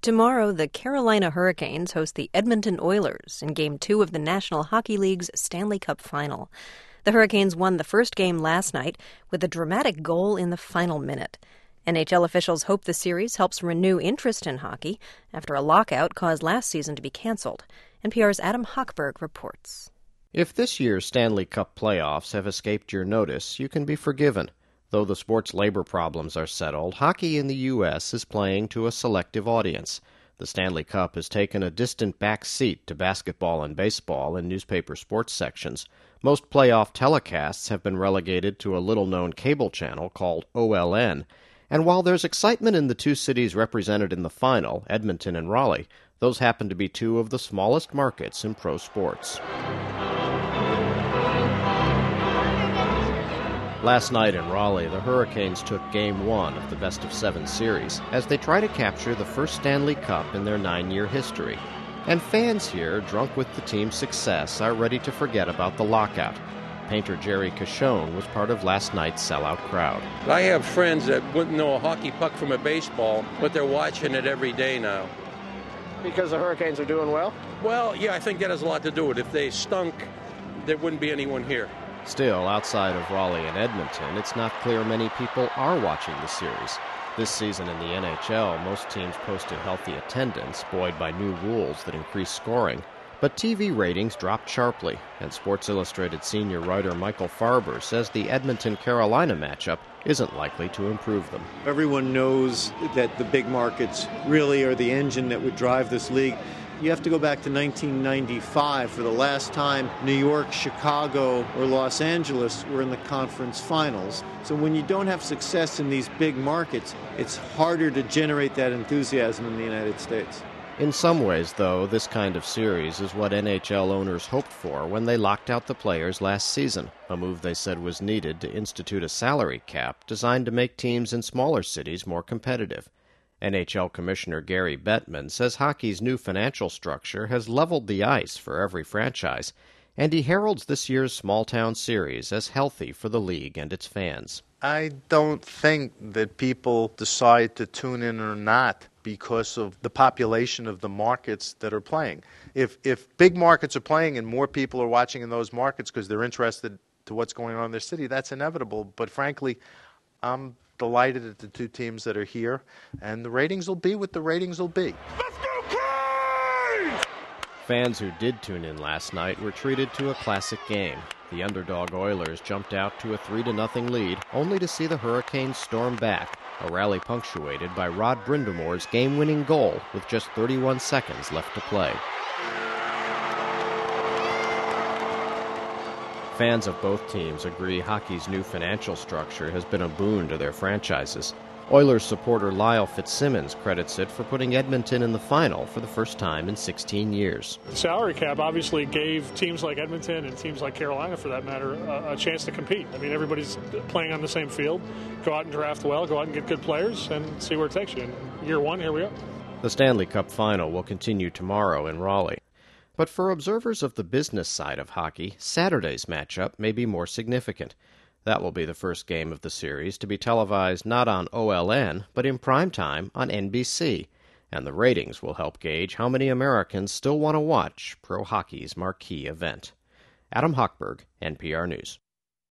Tomorrow, the Carolina Hurricanes host the Edmonton Oilers in Game 2 of the National Hockey League's Stanley Cup Final. The Hurricanes won the first game last night with a dramatic goal in the final minute. NHL officials hope the series helps renew interest in hockey after a lockout caused last season to be canceled. NPR's Adam Hochberg reports. If this year's Stanley Cup playoffs have escaped your notice, you can be forgiven. Though the sport's labor problems are settled, hockey in the U.S. is playing to a selective audience. The Stanley Cup has taken a distant back seat to basketball and baseball in newspaper sports sections. Most playoff telecasts have been relegated to a little-known cable channel called OLN. And while there's excitement in the two cities represented in the final, Edmonton and Raleigh, those happen to be two of the smallest markets in pro sports. Last night in Raleigh, the Hurricanes took Game 1 of the best-of-7 series as they try to capture the first Stanley Cup in their 9-year history. And fans here, drunk with the team's success, are ready to forget about the lockout. Painter Jerry Cachone was part of last night's sellout crowd. I have friends that wouldn't know a hockey puck from a baseball, but they're watching it every day now. Because the Hurricanes are doing well? Well, yeah, I think that has a lot to do with it. If they stunk, there wouldn't be anyone here. Still, outside of Raleigh and Edmonton, it's not clear many people are watching the series. This season in the NHL, most teams posted healthy attendance, buoyed by new rules that increase scoring. But TV ratings dropped sharply, and Sports Illustrated senior writer Michael Farber says the Edmonton-Carolina matchup isn't likely to improve them. Everyone knows that the big markets really are the engine that would drive this league. You have to go back to 1995 for the last time New York, Chicago, or Los Angeles were in the conference finals. So when you don't have success in these big markets, it's harder to generate that enthusiasm in the United States. In some ways, though, this kind of series is what NHL owners hoped for when they locked out the players last season, a move they said was needed to institute a salary cap designed to make teams in smaller cities more competitive. NHL Commissioner Gary Bettman says hockey's new financial structure has leveled the ice for every franchise, and he heralds this year's small-town series as healthy for the league and its fans. I don't think that people decide to tune in or not because of the population of the markets that are playing. If big markets are playing and more people are watching in those markets because they're interested to what's going on in their city, that's inevitable. But frankly, I'm delighted at the two teams that are here, and the ratings will be what the ratings will be. Let's go, Canes! Fans who did tune in last night were treated to a classic game. The underdog Oilers jumped out to a 3-0 lead, only to see the Hurricanes storm back, a rally punctuated by Rod Brindamore's game-winning goal with just 31 seconds left to play. Fans of both teams agree hockey's new financial structure has been a boon to their franchises. Oilers supporter Lyle Fitzsimmons credits it for putting Edmonton in the final for the first time in 16 years. The salary cap obviously gave teams like Edmonton and teams like Carolina, for that matter, a chance to compete. I mean, everybody's playing on the same field. Go out and draft well, go out and get good players, and see where it takes you. And year one, here we are. The Stanley Cup final will continue tomorrow in Raleigh. But for observers of the business side of hockey, Saturday's matchup may be more significant. That will be the first game of the series to be televised not on OLN, but in prime time on NBC. And the ratings will help gauge how many Americans still want to watch pro hockey's marquee event. Adam Hochberg, NPR News.